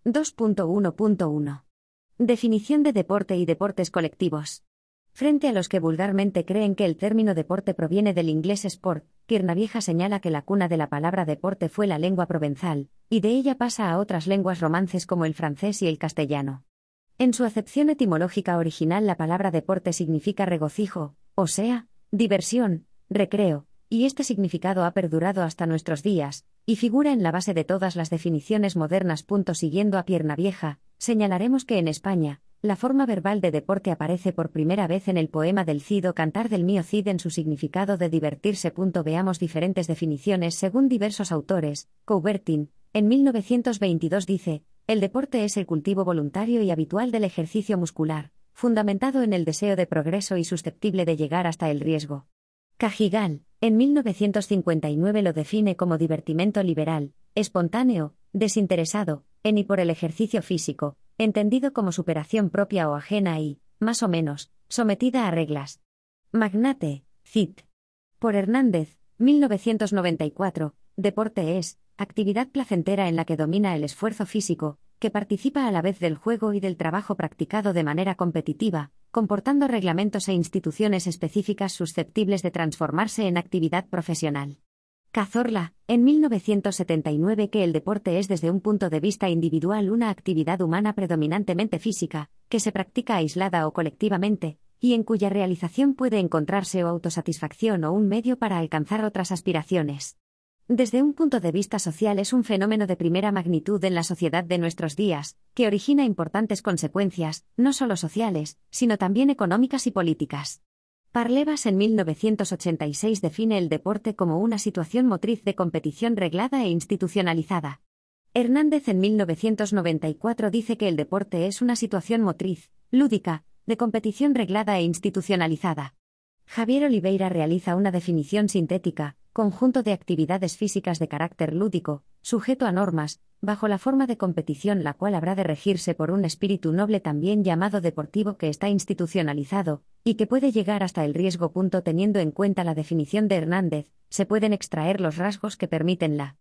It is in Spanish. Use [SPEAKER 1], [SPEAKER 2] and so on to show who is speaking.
[SPEAKER 1] 2.1.1. Definición de deporte y deportes colectivos. Frente a los que vulgarmente creen que el término deporte proviene del inglés sport, Piernavieja señala que la cuna de la palabra deporte fue la lengua provenzal, y de ella pasa a otras lenguas romances como el francés y el castellano. En su acepción etimológica original, la palabra deporte significa regocijo, o sea, diversión, recreo, y este significado ha perdurado hasta nuestros días, y figura en la base de todas las definiciones modernas. Siguiendo a Piernavieja, señalaremos que en España, la forma verbal de deporte aparece por primera vez en el poema del Cid o Cantar del mío Cid en su significado de divertirse. Veamos diferentes definiciones según diversos autores. Coubertin, en 1922 dice: el deporte es el cultivo voluntario y habitual del ejercicio muscular, fundamentado en el deseo de progreso y susceptible de llegar hasta el riesgo. Cajigal, en 1959 lo define como divertimento liberal, espontáneo, desinteresado, en y por el ejercicio físico, entendido como superación propia o ajena y, más o menos, sometida a reglas. Magnate, Cid. Por Hernández, 1994, deporte es actividad placentera en la que domina el esfuerzo físico, que participa a la vez del juego y del trabajo practicado de manera competitiva, comportando reglamentos e instituciones específicas susceptibles de transformarse en actividad profesional. Cazorla, en 1979, que el deporte es desde un punto de vista individual una actividad humana predominantemente física, que se practica aislada o colectivamente, y en cuya realización puede encontrarse o autosatisfacción o un medio para alcanzar otras aspiraciones. Desde un punto de vista social es un fenómeno de primera magnitud en la sociedad de nuestros días, que origina importantes consecuencias, no solo sociales, sino también económicas y políticas. Parlevas en 1986 define el deporte como una situación motriz de competición reglada e institucionalizada. Hernández en 1994 dice que el deporte es una situación motriz, lúdica, de competición reglada e institucionalizada. Javier Oliveira realiza una definición sintética: conjunto de actividades físicas de carácter lúdico, sujeto a normas, bajo la forma de competición, la cual habrá de regirse por un espíritu noble también llamado deportivo, que está institucionalizado, y que puede llegar hasta el riesgo. Teniendo en cuenta la definición de Hernández, se pueden extraer los rasgos que permiten la